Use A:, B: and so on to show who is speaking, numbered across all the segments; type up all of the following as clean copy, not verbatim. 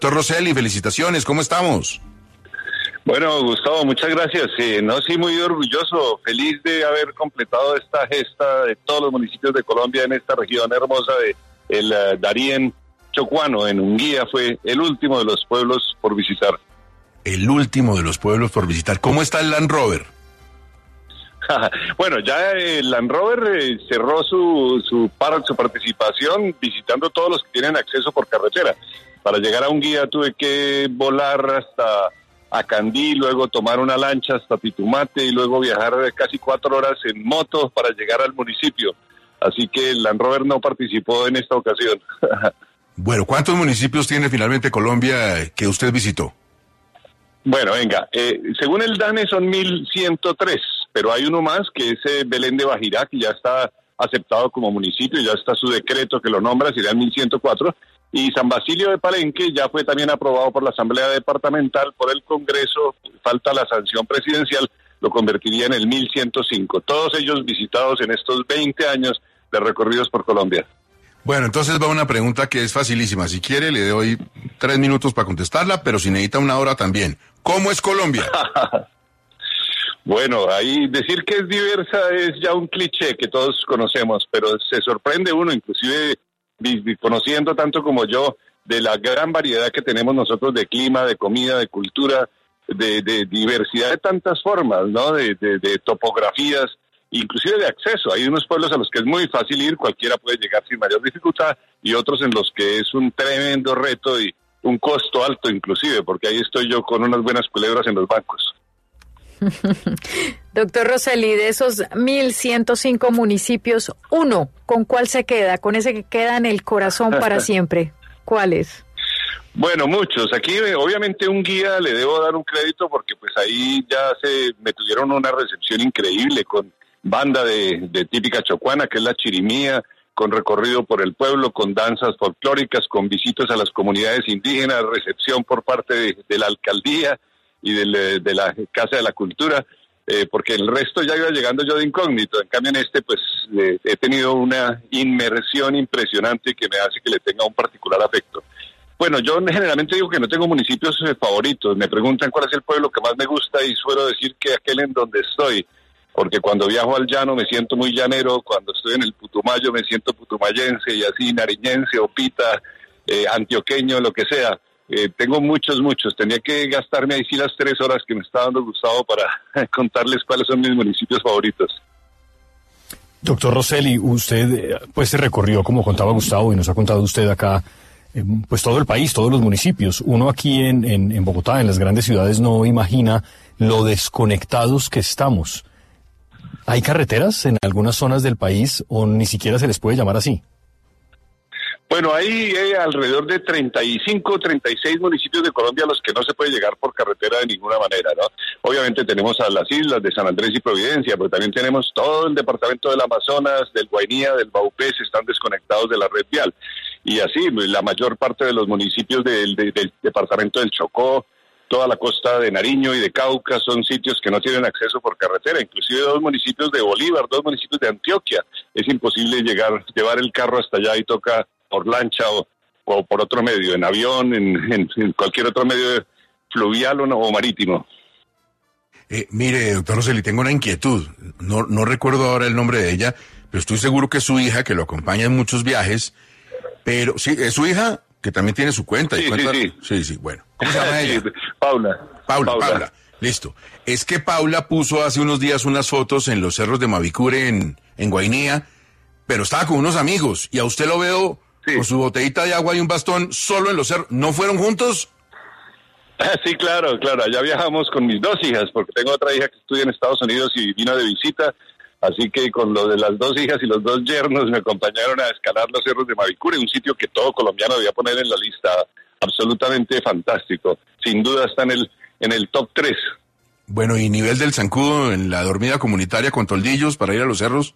A: Doctor Rosselli, felicitaciones, ¿cómo estamos?
B: Bueno, Gustavo, muchas gracias. Sí, muy orgulloso, feliz de haber completado esta gesta de todos los municipios de Colombia en esta región hermosa de el Darién Chocuano, en Unguía, fue el último de los pueblos por visitar.
A: El último de los pueblos por visitar. ¿Cómo está el Land Rover?
B: Bueno, ya el Land Rover cerró su participación visitando todos los que tienen acceso por carretera. Para llegar a Unguía tuve que volar hasta Acandí, luego tomar una lancha hasta Pitumate y luego viajar casi 4 horas en moto para llegar al municipio. Así que el Land Rover no participó en esta ocasión.
A: Bueno, ¿cuántos municipios tiene finalmente Colombia que usted visitó?
B: Bueno, venga, según el DANE son 1.103, pero hay uno más que es Belén de Bajirá, que ya está aceptado como municipio, ya está su decreto que lo nombra, serían 1.104, y San Basilio de Palenque ya fue también aprobado por la Asamblea Departamental, por el Congreso, falta la sanción presidencial, lo convertiría en el 1.105, todos ellos visitados en estos 20 años de recorridos por Colombia.
A: Bueno, entonces va una pregunta que es facilísima. Si quiere, le doy 3 minutos para contestarla, pero si necesita 1 hora también. ¿Cómo es Colombia?
B: Bueno, ahí decir que es diversa es ya un cliché que todos conocemos, pero se sorprende uno, inclusive conociendo tanto como yo, de la gran variedad que tenemos nosotros de clima, de comida, de cultura, de diversidad de tantas formas, ¿no? De topografías, inclusive de acceso. Hay unos pueblos a los que es muy fácil ir, cualquiera puede llegar sin mayor dificultad, y otros en los que es un tremendo reto y un costo alto inclusive, porque ahí estoy yo con unas buenas culebras en los bancos.
C: Doctor Rosselli, de esos 1.105 municipios, uno, ¿con cuál se queda? Con ese que queda en el corazón para siempre. ¿Cuál es?
B: Bueno, muchos. Aquí obviamente un guía le debo dar un crédito porque pues ahí ya me tuvieron una recepción increíble con banda de típica chocuana, que es la chirimía, con recorrido por el pueblo, con danzas folclóricas, con visitas a las comunidades indígenas, recepción por parte de la alcaldía y de la Casa de la Cultura, porque el resto ya iba llegando yo de incógnito. En cambio en pues he tenido una inmersión impresionante que me hace que le tenga un particular afecto. Bueno, yo generalmente digo que no tengo municipios favoritos. Me preguntan cuál es el pueblo que más me gusta y suelo decir que aquel en donde estoy, porque cuando viajo al llano me siento muy llanero, cuando estoy en el Putumayo me siento putumayense y así nariñense, opita, antioqueño, lo que sea. Tengo muchos. Tenía que gastarme ahí sí las 3 horas que me está dando Gustavo para contarles cuáles son mis municipios favoritos.
D: Doctor Rosselli, usted pues se recorrió, como contaba Gustavo, y nos ha contado usted acá, pues todo el país, todos los municipios. Uno aquí en Bogotá, en las grandes ciudades, no imagina lo desconectados que estamos. ¿Hay carreteras en algunas zonas del país o ni siquiera se les puede llamar así?
B: Bueno, hay alrededor de 35, 36 municipios de Colombia a los que no se puede llegar por carretera de ninguna manera, ¿no? Obviamente tenemos a las islas de San Andrés y Providencia, pero también tenemos todo el departamento del Amazonas, del Guainía, del Baupés, están desconectados de la red vial. Y así, la mayor parte de los municipios del departamento del Chocó, toda la costa de Nariño y de Cauca son sitios que no tienen acceso por carretera, inclusive 2 municipios de Bolívar, 2 municipios de Antioquia. Es imposible llevar el carro hasta allá y toca por lancha o por otro medio, en avión, en cualquier otro medio fluvial o marítimo.
A: Mire, doctor Rosselli, tengo una inquietud. No recuerdo ahora el nombre de ella, pero estoy seguro que es su hija, que lo acompaña en muchos viajes. Pero, sí, es su hija, que también tiene su cuenta. Sí, bueno. ¿Cómo se llama ella? Paula. Listo. Es que Paula puso hace unos días unas fotos en los cerros de Mavicure, en Guainía, pero estaba con unos amigos, y a usted lo veo con su botellita de agua y un bastón solo en los cerros. ¿No fueron juntos?
B: Sí, claro. Allá viajamos con mis 2 hijas, porque tengo otra hija que estudia en Estados Unidos y vino de visita. Así que con lo de las 2 hijas y los 2 yernos me acompañaron a escalar los cerros de Mavicure, un sitio que todo colombiano debía poner en la lista. Absolutamente fantástico. Sin duda está en el top 3.
A: Bueno, ¿y nivel del zancudo en la dormida comunitaria con toldillos para ir a los cerros?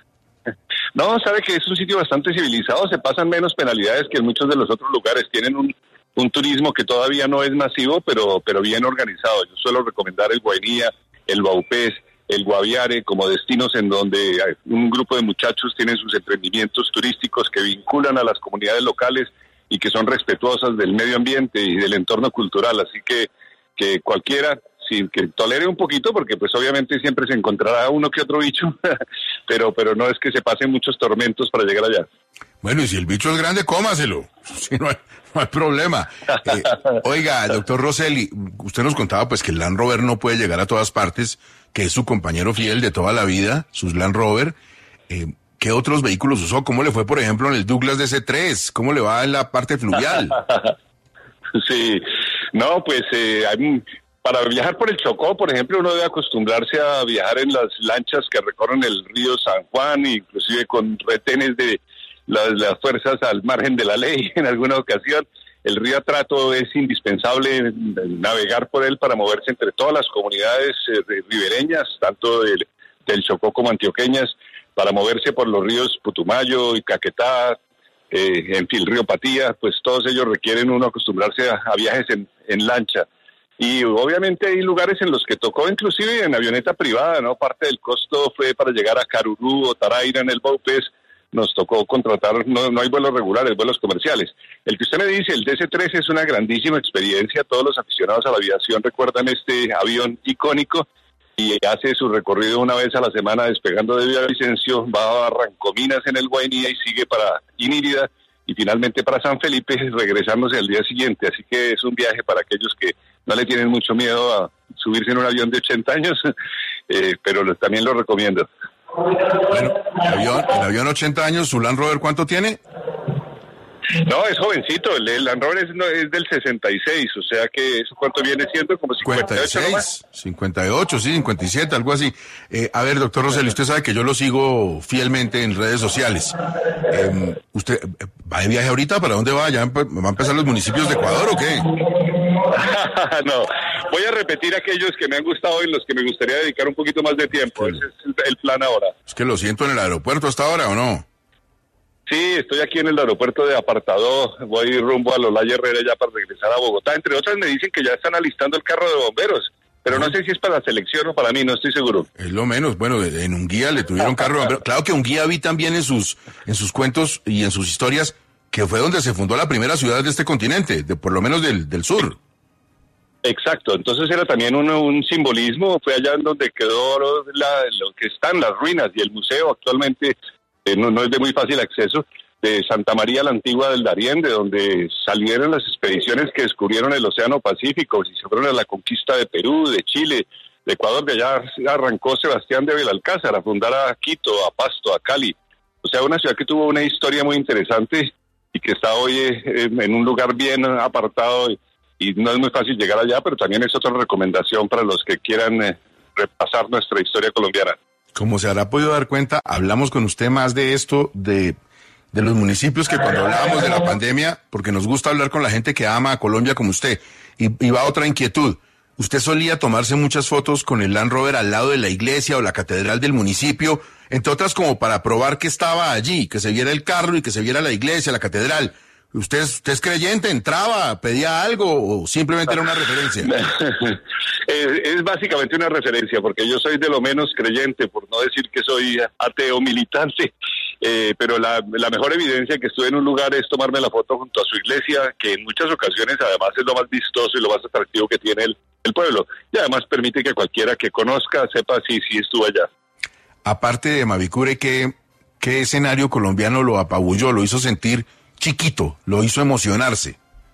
B: No, sabe que es un sitio bastante civilizado, se pasan menos penalidades que en muchos de los otros lugares. Tienen un turismo que todavía no es masivo, pero bien organizado. Yo suelo recomendar el Guainía, el Baupés, el Guaviare como destinos en donde un grupo de muchachos tienen sus emprendimientos turísticos que vinculan a las comunidades locales y que son respetuosas del medio ambiente y del entorno cultural. Así que cualquiera, sin que tolere un poquito, porque pues obviamente siempre se encontrará uno que otro bicho, pero no es que se pasen muchos tormentos para llegar allá.
A: Bueno, y si el bicho es grande, cómaselo. Sí, no hay problema. Oiga, doctor Rosselli, usted nos contaba pues que el Land Rover no puede llegar a todas partes, que es su compañero fiel de toda la vida, sus Land Rover. ¿Qué otros vehículos usó? ¿Cómo le fue, por ejemplo, en el Douglas DC3? ¿Cómo le va en la parte fluvial?
B: Sí, no, pues para viajar por el Chocó, por ejemplo, uno debe acostumbrarse a viajar en las lanchas que recorren el río San Juan, inclusive con retenes de las fuerzas al margen de la ley en alguna ocasión. El río Atrato es indispensable navegar por él para moverse entre todas las comunidades ribereñas, tanto del Chocó como antioqueñas, para moverse por los ríos Putumayo y Caquetá, en fin, el río Patía, pues todos ellos requieren uno acostumbrarse a viajes en lancha. Y obviamente hay lugares en los que tocó inclusive en avioneta privada, ¿no? Parte del costo fue para llegar a Carurú o Taraira en el Baupés, nos tocó contratar, no hay vuelos regulares, vuelos comerciales. El que usted me dice, el DC-3 es una grandísima experiencia, todos los aficionados a la aviación recuerdan este avión icónico y hace su recorrido una vez a la semana despegando de Villavicencio, va a Barrancominas en el Guainía y sigue para Inírida y finalmente para San Felipe, regresándose al día siguiente. Así que es un viaje para aquellos que no le tienen mucho miedo a subirse en un avión de 80 años, pero también lo recomiendo.
A: Bueno, el avión 80 años, ¿su Land Rover cuánto tiene?
B: No, es jovencito, el Land Rover es del 66, o sea que eso cuánto viene siendo, como 58
A: 56, 58, sí, 57, algo así. A ver, doctor Rosselli, usted sabe que yo lo sigo fielmente en redes sociales. ¿Usted va de viaje ahorita? ¿Para dónde va? ¿Ya va a empezar los municipios de Ecuador o qué?
B: No, voy a repetir aquellos que me han gustado y los que me gustaría dedicar un poquito más de tiempo. Ese es el plan ahora.
A: Es que lo siento en el aeropuerto hasta ahora, ¿o no?
B: Sí, estoy aquí en el aeropuerto de Apartadó, voy rumbo a Lolaya Herrera ya para regresar a Bogotá. Entre otras me dicen que ya están alistando el carro de bomberos, pero no sé si es para la selección o para mí, no estoy seguro.
A: Es lo menos, bueno, en Unguía le tuvieron carro de bomberos. Claro que Unguía vi también en sus cuentos y en sus historias que fue donde se fundó la primera ciudad de este continente, por lo menos del sur.
B: Exacto, entonces era también un simbolismo, fue allá en donde quedó lo que están las ruinas y el museo actualmente no es de muy fácil acceso, de Santa María la Antigua del Darién, de donde salieron las expediciones que descubrieron el Océano Pacífico, y se fueron a la conquista de Perú, de Chile, de Ecuador. De allá arrancó Sebastián de Belalcázar a fundar a Quito, a Pasto, a Cali. O sea, una ciudad que tuvo una historia muy interesante y que está hoy en un lugar bien apartado y no es muy fácil llegar allá, pero también es otra recomendación para los que quieran repasar nuestra historia colombiana. Como
A: se habrá podido dar cuenta, hablamos con usted más de esto, de los municipios, que cuando hablábamos de la pandemia, porque nos gusta hablar con la gente que ama a Colombia como usted. Y va otra inquietud. Usted solía tomarse muchas fotos con el Land Rover al lado de la iglesia o la catedral del municipio, entre otras como para probar que estaba allí, que se viera el carro y que se viera la iglesia, la catedral. ¿Usted es creyente? ¿Entraba? ¿Pedía algo? ¿O simplemente era una referencia?
B: Es básicamente una referencia, porque yo soy de lo menos creyente, por no decir que soy ateo militante, pero la mejor evidencia que estuve en un lugar es tomarme la foto junto a su iglesia, que en muchas ocasiones además es lo más vistoso y lo más atractivo que tiene el pueblo, y además permite que cualquiera que conozca sepa si estuvo allá.
A: Aparte de Mavicure, ¿qué escenario colombiano lo apabulló, lo hizo sentir chiquito, lo hizo emocionarse?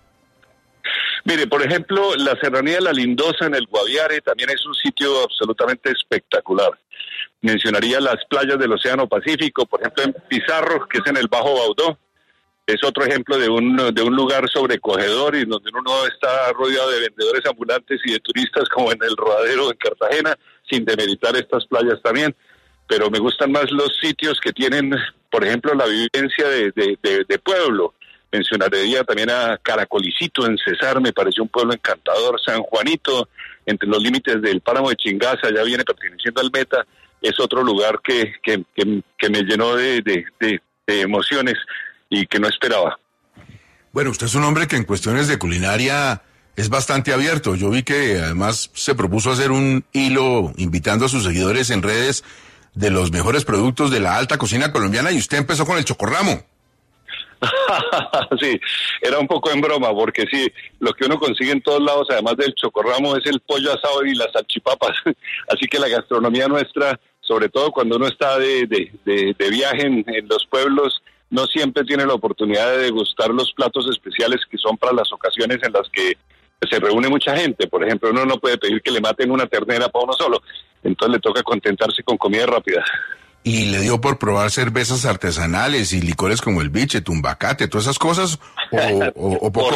B: Mire, por ejemplo, la Serranía de la Lindosa en el Guaviare también es un sitio absolutamente espectacular. Mencionaría las playas del Océano Pacífico, por ejemplo en Pizarro, que es en el Bajo Baudó. Es otro ejemplo de un lugar sobrecogedor y donde uno está rodeado de vendedores ambulantes y de turistas, como en el Rodadero en Cartagena, sin demeritar estas playas también. Pero me gustan más los sitios que tienen, por ejemplo, la vivencia de pueblo. Mencionaría también a Caracolicito en Cesar, me pareció un pueblo encantador. San Juanito, entre los límites del páramo de Chingaza, ya viene perteneciendo al Meta, es otro lugar que me llenó de emociones y que no esperaba.
A: Bueno, usted es un hombre que en cuestiones de culinaria es bastante abierto. Yo vi que además se propuso hacer un hilo invitando a sus seguidores en redes de los mejores productos de la alta cocina colombiana, y usted empezó con el chocorramo.
B: Sí, era un poco en broma, porque sí, lo que uno consigue en todos lados, además del chocorramo, es el pollo asado y las salchipapas. Así que la gastronomía nuestra, sobre todo cuando uno está de viaje en los pueblos, no siempre tiene la oportunidad de degustar los platos especiales que son para las ocasiones en las que se reúne mucha gente. Por ejemplo, uno no puede pedir que le maten una ternera para uno solo, entonces le toca contentarse con comida rápida.
A: ¿Y le dio por probar cervezas artesanales y licores como el biche, tumbacate, todas esas cosas? ¿O pocón?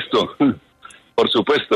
B: Por supuesto.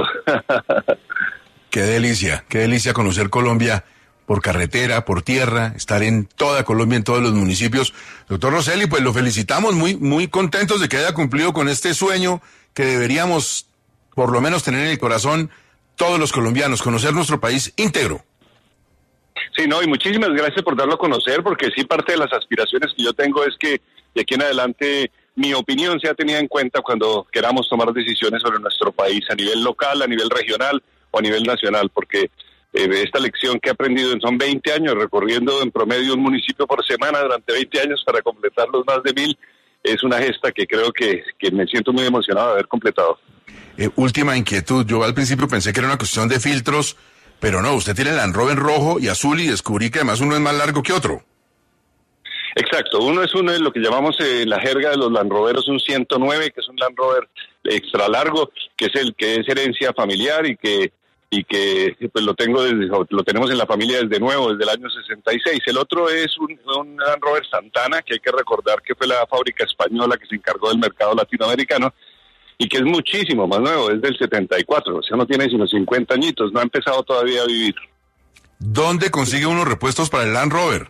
A: Qué delicia conocer Colombia por carretera, por tierra, estar en toda Colombia, en todos los municipios. Doctor Rosselli, pues lo felicitamos, muy contentos de que haya cumplido con este sueño que deberíamos por lo menos tener en el corazón todos los colombianos, conocer nuestro país íntegro.
B: Sí, no, y muchísimas gracias por darlo a conocer, porque sí, parte de las aspiraciones que yo tengo es que de aquí en adelante mi opinión sea tenida en cuenta cuando queramos tomar decisiones sobre nuestro país a nivel local, a nivel regional o a nivel nacional, porque esta lección que he aprendido son 20 años recorriendo en promedio un municipio por semana durante 20 años para completar los más de 1000, es una gesta que creo que me siento muy emocionado de haber completado.
A: Última inquietud, yo al principio pensé que era una cuestión de filtros, pero no, usted tiene el Land Rover rojo y azul y descubrí que además uno es más largo que otro.
B: Exacto, uno de lo que llamamos la jerga de los Land Roveros, un 109, que es un Land Rover extra largo, que es el que es herencia familiar y que pues lo tenemos en la familia desde nuevo, desde el año 66. El otro es un Land Rover Santana, que hay que recordar que fue la fábrica española que se encargó del mercado latinoamericano, y que es muchísimo más nuevo, es del 74, o sea, no tiene sino 50 añitos, no ha empezado todavía a vivir.
A: ¿Dónde consigue unos repuestos para el Land Rover?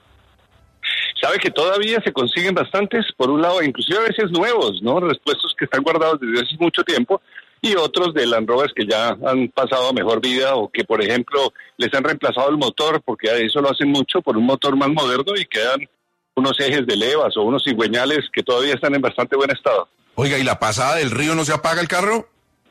B: Sabe que todavía se consiguen bastantes, por un lado, inclusive a veces nuevos, ¿no? Repuestos que están guardados desde hace mucho tiempo, y otros de Land Rovers que ya han pasado a mejor vida, o que, por ejemplo, les han reemplazado el motor, porque eso lo hacen mucho, por un motor más moderno, y quedan unos ejes de levas o unos cigüeñales que todavía están en bastante buen estado.
A: Oiga, ¿y la pasada del río no se apaga el carro?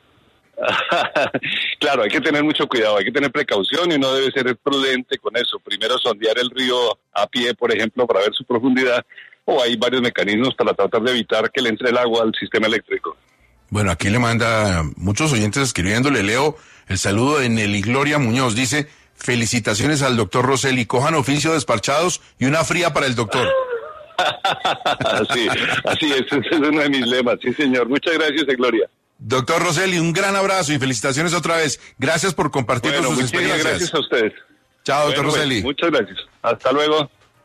B: Claro, hay que tener mucho cuidado, hay que tener precaución y uno debe ser prudente con eso. Primero sondear el río a pie, por ejemplo, para ver su profundidad, o hay varios mecanismos para tratar de evitar que le entre el agua al sistema eléctrico.
A: Bueno, aquí le manda muchos oyentes escribiéndole, leo el saludo de Nelly Gloria Muñoz, dice, felicitaciones al doctor Rosselli, cojan oficio despachados y una fría para el doctor.
B: Así es, ese es uno de mis lemas, sí señor, muchas gracias, Gloria.
A: Doctor Rosselli, un gran abrazo y felicitaciones otra vez. Gracias por compartir sus experiencias.
B: Gracias a ustedes.
A: Chao, doctor Rosselli.
B: Muchas gracias. Hasta luego.